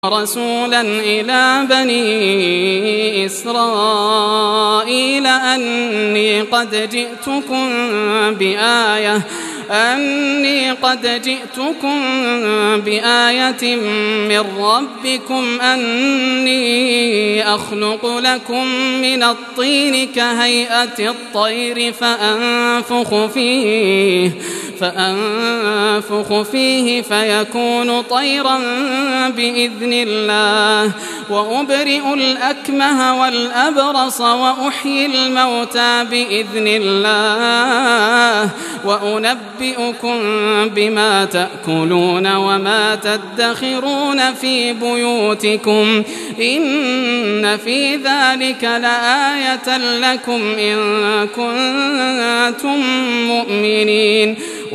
رسولا إلى بني إسرائيل أني قد جئتكم بآية من ربكم أني أخلق لكم من الطين كهيئة الطير فأنفخ فيه فيكون طيرا بإذن الله وأبرئ الأكمه والأبرص وأحيي الموتى بإذن الله وأنبئكم بما تأكلون وما تدخرون في بيوتكم إن في ذلك لآية لكم إن كنتم مؤمنين